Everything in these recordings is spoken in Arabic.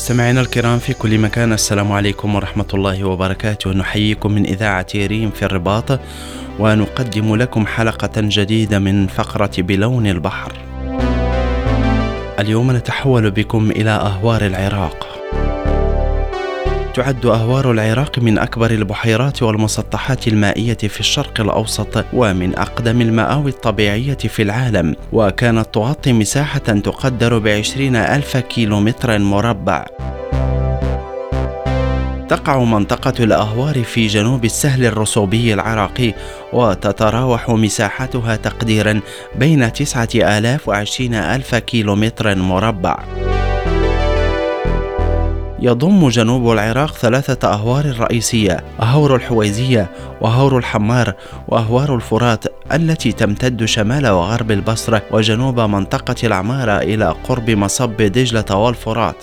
مستمعينا الكرام في كل مكان، السلام عليكم ورحمة الله وبركاته. نحييكم من إذاعة ريم في الرباط، ونقدم لكم حلقة جديدة من فقرة بلون البحر. اليوم نتحول بكم إلى أهوار العراق. تعد أهوار العراق من أكبر البحيرات والمسطحات المائية في الشرق الأوسط، ومن أقدم المآوي الطبيعية في العالم، وكانت تغطي مساحة تقدر ب20,000 كيلومتر مربع. تقع منطقة الأهوار في جنوب السهل الرسوبي العراقي، وتتراوح مساحتها تقديرا بين 9,000 و20,000 كيلومتر مربع. يضم جنوب العراق 3 أهوار رئيسية: أهور الحويزية، وأهور الحمار، وأهوار الفرات، التي تمتد شمال وغرب البصرة وجنوب منطقة العمارة إلى قرب مصب دجلة والفرات.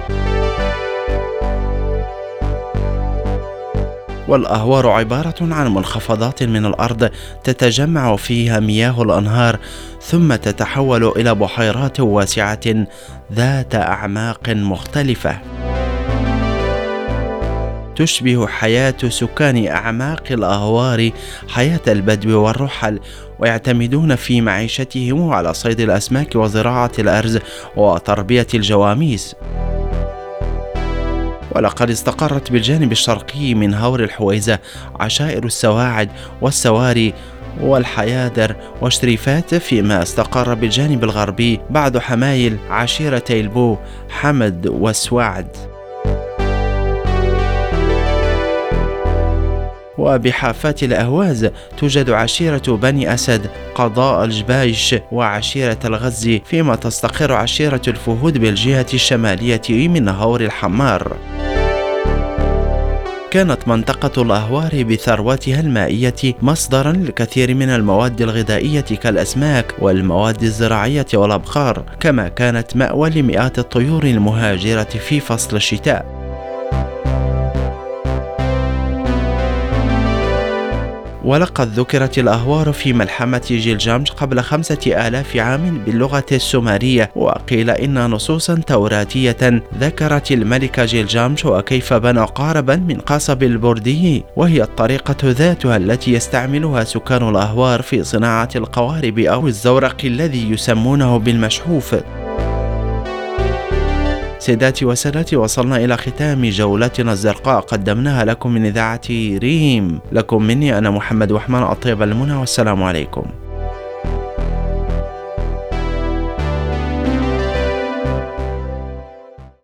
والأهوار عبارة عن منخفضات من الأرض تتجمع فيها مياه الأنهار، ثم تتحول إلى بحيرات واسعة ذات أعماق مختلفة. تشبه حياة سكان أعماق الأهوار حياة البدو والرحل، ويعتمدون في معيشتهم على صيد الأسماك وزراعة الأرز وتربية الجواميس. ولقد استقرت بالجانب الشرقي من هور الحويزة عشائر السواعد والسواري والحيادر وشريفات، فيما استقر بالجانب الغربي بعد حمايل عشيرتي البو، حمد والسوعد. وبحافات الأهواز توجد عشيرة بني أسد، قضاء الجبايش، وعشيرة الغزي، فيما تستقر عشيرة الفهود بالجهة الشمالية من هور الحمار. كانت منطقة الأهوار بثروتها المائية مصدرا للكثير من المواد الغذائية كالأسماك والمواد الزراعية والأبقار، كما كانت مأوى لمئات الطيور المهاجرة في فصل الشتاء. ولقد ذكرت الأهوار في ملحمة جيلجامش قبل 5,000 عام باللغة السومرية، وقيل إن نصوصا توراتية ذكرت الملك جيلجامش وكيف بنى قاربا من قصب البردي، وهي الطريقة ذاتها التي يستعملها سكان الأهوار في صناعة القوارب أو الزورق الذي يسمونه بالمشحوف. سيداتي وسادتي، وصلنا إلى ختام جولتنا الزرقاء قدمناها لكم من إذاعة ريم. لكم مني أنا محمد وحمان، أطيب المنى، والسلام عليكم.